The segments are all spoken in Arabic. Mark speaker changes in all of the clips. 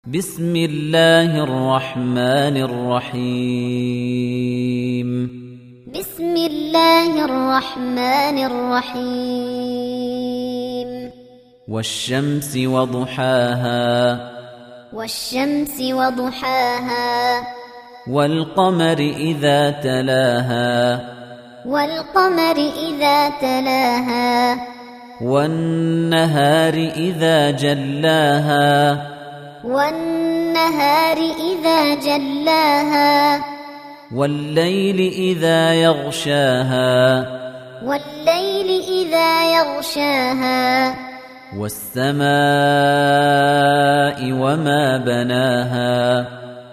Speaker 1: بسم الله الرحمن الرحيم
Speaker 2: بسم الله الرحمن الرحيم
Speaker 1: والشمس وضحاها
Speaker 2: والشمس وضحاها
Speaker 1: والقمر إذا تلاها
Speaker 2: والقمر إذا تلاها
Speaker 1: والنهار إذا جلاها
Speaker 2: والنهار إذا جلاها
Speaker 1: والليل إذا يغشاها
Speaker 2: والليل إذا يغشاها
Speaker 1: والسماء وما بناها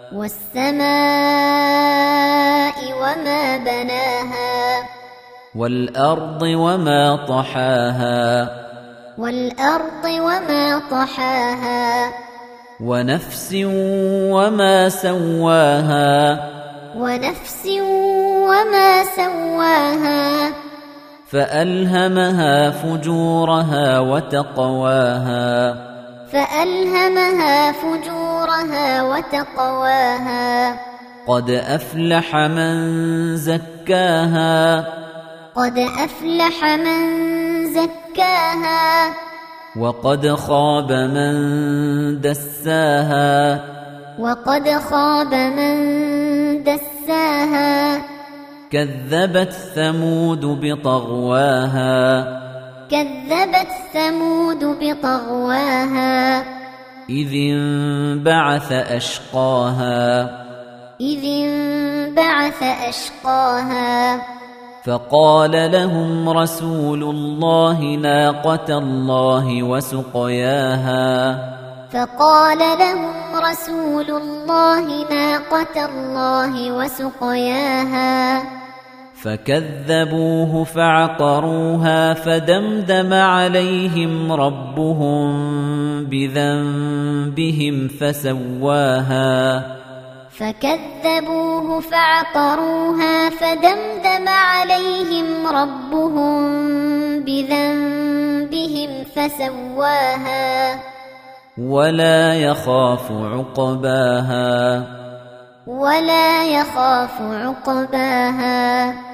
Speaker 2: والسماء وما بناها
Speaker 1: والأرض وما طحاها
Speaker 2: والأرض وما طحاها
Speaker 1: ونفس وما سواها
Speaker 2: ونفس وما سواها
Speaker 1: فألهمها فجورها وتقواها
Speaker 2: فألهمها فجورها وتقواها
Speaker 1: قد أفلح من زكاها
Speaker 2: قد أفلح من زكاها
Speaker 1: وقد خاب من دساها
Speaker 2: وقد خاب من دساها
Speaker 1: كذبت ثمود بطغواها
Speaker 2: كذبت ثمود بطغواها
Speaker 1: إذ انبعث أشقاها
Speaker 2: إذ انبعث أشقاها
Speaker 1: فقال لهم رسول الله ناقة الله وسقياها
Speaker 2: فقال لهم رسول الله ناقة الله وسقياها
Speaker 1: فكذبوه فعقروها فدمدم عليهم ربهم بذنبهم فسواها
Speaker 2: فكذبوه فعقروها فدمدم عليهم ربهم بذنبهم فسواها
Speaker 1: ولا يخاف عقباها
Speaker 2: ولا يخاف عقباها